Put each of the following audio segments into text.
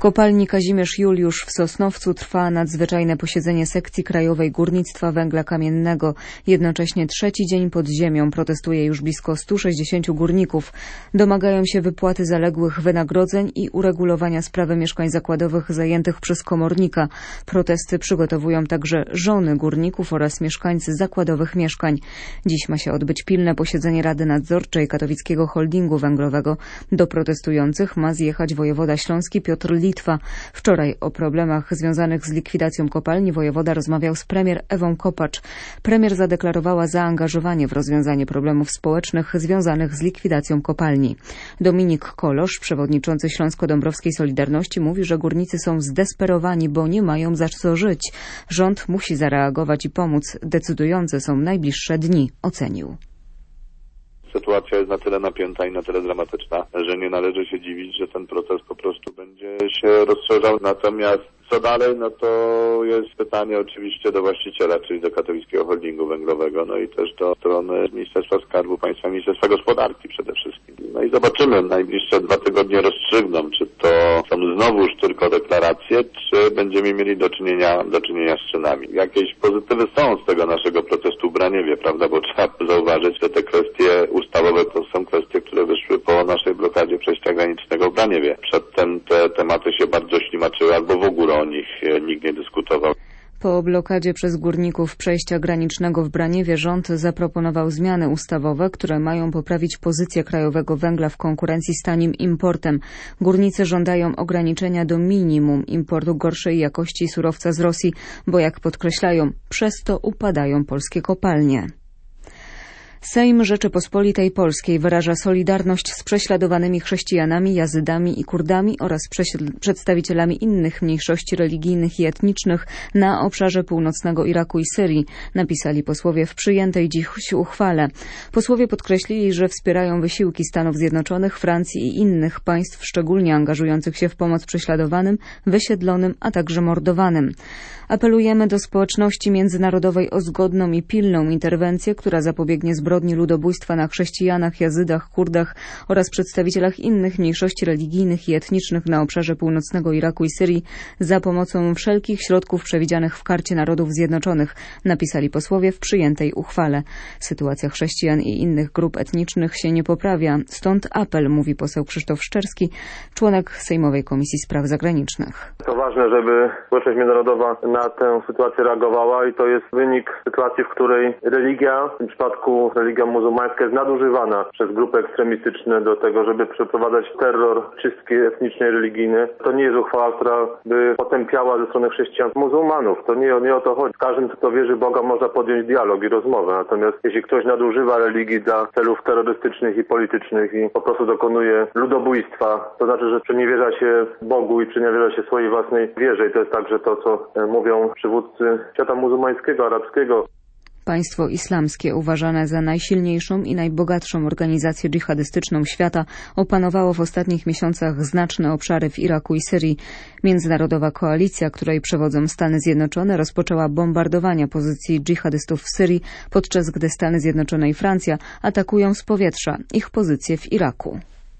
kopalni Kazimierz Juliusz w Sosnowcu trwa nadzwyczajne posiedzenie sekcji Krajowej Górnictwa Węgla Kamiennego. Jednocześnie trzeci dzień pod ziemią protestuje już blisko 160 górników. Domagają się wypłaty zaległych wynagrodzeń i uregulowania sprawy mieszkań zakładowych zajętych przez komornika. Protesty przygotowują także żony górników oraz mieszkańcy zakładowych mieszkań. Dziś ma się odbyć pilne posiedzenie Rady Nadzorczej Katowickiego Holdingu Węglowego. Do protestujących ma zjechać wojewoda śląski Piotr Litwa. Wczoraj o problemach związanych z likwidacją kopalni wojewoda rozmawiał z premier Ewą Kopacz. Premier zadeklarowała zaangażowanie w rozwiązanie problemów społecznych związanych z likwidacją kopalni. Dominik Kolosz, przewodniczący Śląsko-Dąbrowskiej Solidarności, mówi, że górnicy są zdesperowani, bo nie mają za co żyć. Rząd musi zareagować i pomóc. Decydujące są najbliższe dni, ocenił. Sytuacja jest na tyle napięta i na tyle dramatyczna, że nie należy się dziwić, że ten proces po prostu będzie się rozszerzał. Natomiast co dalej, no to jest pytanie oczywiście do właściciela, czyli do Katowickiego Holdingu Węglowego, no i też do strony Ministerstwa Skarbu Państwa, Ministerstwa Gospodarki przede wszystkim. No i zobaczymy, najbliższe 2 tygodnie rozstrzygną, czy to są znowuż tylko deklaracje, czy będziemy mieli do czynienia z czynami. Jakieś pozytywy są z tego naszego protestu w Braniewie, prawda, bo trzeba zauważyć, że te kwestie ustawowe to są kwestie, które wyszły po naszej blokadzie przejścia granicznego w Braniewie. Przedtem te tematy się bardzo ślimaczyły, albo w ogóle o nich nikt nie dyskutował. Po blokadzie przez górników przejścia granicznego w Braniewie rząd zaproponował zmiany ustawowe, które mają poprawić pozycję krajowego węgla w konkurencji z tanim importem. Górnicy żądają ograniczenia do minimum importu gorszej jakości surowca z Rosji, bo jak podkreślają, przez to upadają polskie kopalnie. Sejm Rzeczypospolitej Polskiej wyraża solidarność z prześladowanymi chrześcijanami, Jazydami i Kurdami oraz przedstawicielami innych mniejszości religijnych i etnicznych na obszarze północnego Iraku i Syrii, napisali posłowie w przyjętej dziś uchwale. Posłowie podkreślili, że wspierają wysiłki Stanów Zjednoczonych, Francji i innych państw, szczególnie angażujących się w pomoc prześladowanym, wysiedlonym, a także mordowanym. Apelujemy do społeczności międzynarodowej o zgodną i pilną interwencję, która zapobiegnie zbrodni ludobójstwa na chrześcijanach, Jazydach, Kurdach oraz przedstawicielach innych mniejszości religijnych i etnicznych na obszarze północnego Iraku i Syrii za pomocą wszelkich środków przewidzianych w Karcie Narodów Zjednoczonych, napisali posłowie w przyjętej uchwale. Sytuacja chrześcijan i innych grup etnicznych się nie poprawia, stąd apel, mówi poseł Krzysztof Szczerski, członek Sejmowej Komisji Spraw Zagranicznych. To ważne, żeby społeczność międzynarodowa na tę sytuację reagowała i to jest wynik sytuacji, w której religia, w tym przypadku religia muzułmańska, jest nadużywana przez grupy ekstremistyczne do tego, żeby przeprowadzać terror, czystki etniczne i religijne. To nie jest uchwała, która by potępiała ze strony chrześcijan muzułmanów. To nie o to chodzi. Z każdym, kto wierzy w Boga, można podjąć dialog i rozmowę. Natomiast jeśli ktoś nadużywa religii dla celów terrorystycznych i politycznych i po prostu dokonuje ludobójstwa, to znaczy, że przeniewierza się Bogu i przeniewierza się swojej własnej wierze. I to jest także to, co mówią przywódcy świata muzułmańskiego, arabskiego. Państwo islamskie, uważane za najsilniejszą i najbogatszą organizację dżihadystyczną świata, opanowało w ostatnich miesiącach znaczne obszary w Iraku i Syrii. Międzynarodowa koalicja, której przewodzą Stany Zjednoczone, rozpoczęła bombardowania pozycji dżihadystów w Syrii, podczas gdy Stany Zjednoczone i Francja atakują z powietrza ich pozycje w Iraku.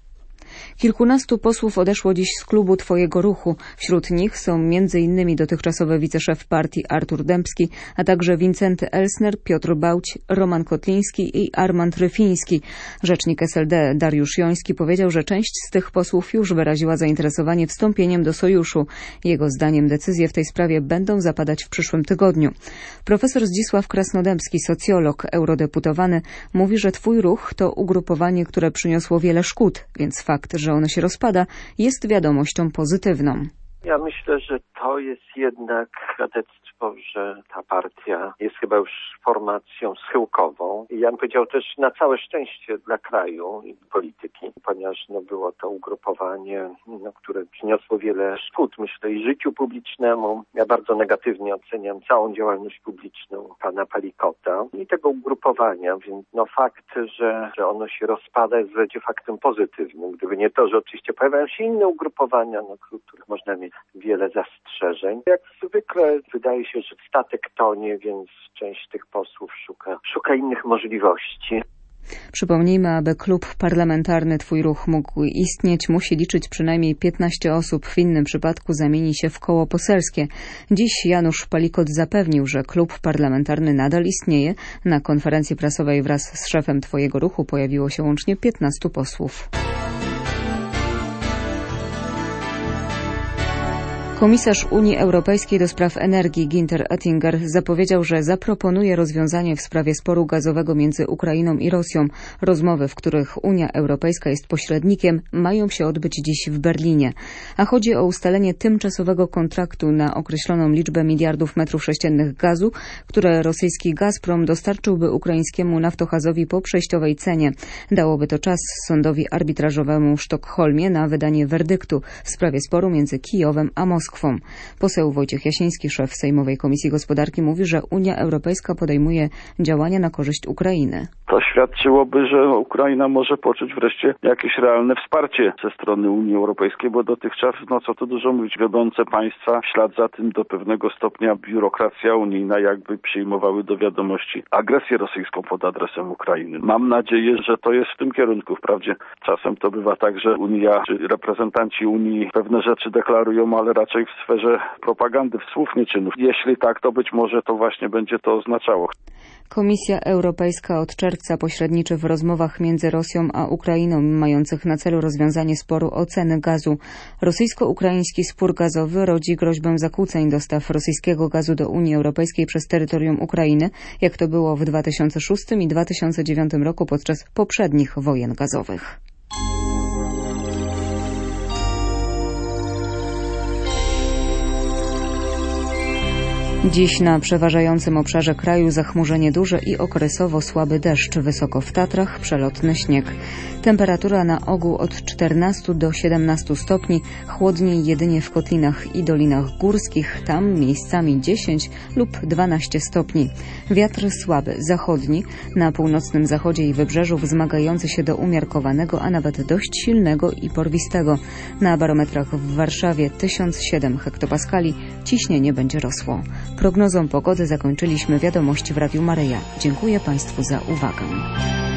Kilkunastu posłów odeszło dziś z klubu Twojego Ruchu. Wśród nich są m.in. dotychczasowy wiceszef partii Artur Dębski, a także Wincenty Elsner, Piotr Bałć, Roman Kotliński i Armand Ryfiński. Rzecznik SLD Dariusz Joński powiedział, że część z tych posłów już wyraziła zainteresowanie wstąpieniem do sojuszu. Jego zdaniem decyzje w tej sprawie będą zapadać w przyszłym tygodniu. Profesor Zdzisław Krasnodębski, socjolog, eurodeputowany, mówi, że Twój Ruch to ugrupowanie, które przyniosło wiele szkód, więc fakt, że ono się rozpada, jest wiadomością pozytywną. Ja myślę, że to jest jednak świadectwo, że ta partia jest chyba już formacją schyłkową. I ja bym powiedział też na całe szczęście dla kraju i polityki, ponieważ było to ugrupowanie, które przyniosło wiele szkód, myślę, i życiu publicznemu. Ja bardzo negatywnie oceniam całą działalność publiczną pana Palikota i tego ugrupowania, więc fakt, że ono się rozpada, jest wreszcie faktem pozytywnym. Gdyby nie to, że oczywiście pojawiają się inne ugrupowania, których można mieć wiele zastrzeżeń. Jak zwykle wydaje się, że statek tonie, więc część tych posłów szuka innych możliwości. Przypomnijmy, aby klub parlamentarny Twój Ruch mógł istnieć, musi liczyć przynajmniej 15 osób. W innym przypadku zamieni się w koło poselskie. Dziś Janusz Palikot zapewnił, że klub parlamentarny nadal istnieje. Na konferencji prasowej wraz z szefem Twojego Ruchu pojawiło się łącznie 15 posłów. Komisarz Unii Europejskiej do spraw energii Günther Oettinger zapowiedział, że zaproponuje rozwiązanie w sprawie sporu gazowego między Ukrainą i Rosją. Rozmowy, w których Unia Europejska jest pośrednikiem, mają się odbyć dziś w Berlinie. A chodzi o ustalenie tymczasowego kontraktu na określoną liczbę miliardów metrów sześciennych gazu, które rosyjski Gazprom dostarczyłby ukraińskiemu Naftogazowi po przejściowej cenie. Dałoby to czas sądowi arbitrażowemu w Sztokholmie na wydanie werdyktu w sprawie sporu między Kijowem a Moskwą. Poseł Wojciech Jasiński, szef Sejmowej Komisji Gospodarki, mówi, że Unia Europejska podejmuje działania na korzyść Ukrainy. To świadczyłoby, że Ukraina może poczuć wreszcie jakieś realne wsparcie ze strony Unii Europejskiej, bo dotychczas, co tu dużo mówić, wiodące państwa, w ślad za tym do pewnego stopnia biurokracja unijna jakby przyjmowały do wiadomości agresję rosyjską pod adresem Ukrainy. Mam nadzieję, że to jest w tym kierunku. Wprawdzie czasem to bywa tak, że Unia czy reprezentanci Unii pewne rzeczy deklarują, ale raczej w sferze propagandy, słów, nie czynów. Jeśli tak, to być może to właśnie będzie to oznaczało. Komisja Europejska od czerwca pośredniczy w rozmowach między Rosją a Ukrainą mających na celu rozwiązanie sporu o ceny gazu. Rosyjsko-ukraiński spór gazowy rodzi groźbę zakłóceń dostaw rosyjskiego gazu do Unii Europejskiej przez terytorium Ukrainy, jak to było w 2006 i 2009 roku podczas poprzednich wojen gazowych. Dziś na przeważającym obszarze kraju zachmurzenie duże i okresowo słaby deszcz. Wysoko w Tatrach przelotny śnieg. Temperatura na ogół od 14 do 17 stopni, chłodniej jedynie w kotlinach i dolinach górskich, tam miejscami 10 lub 12 stopni. Wiatr słaby, zachodni, na północnym zachodzie i wybrzeżu wzmagający się do umiarkowanego, a nawet dość silnego i porwistego. Na barometrach w Warszawie 1007 hektopaskali, ciśnienie będzie rosło. Prognozą pogody zakończyliśmy wiadomości w Radiu Maryja. Dziękuję Państwu za uwagę.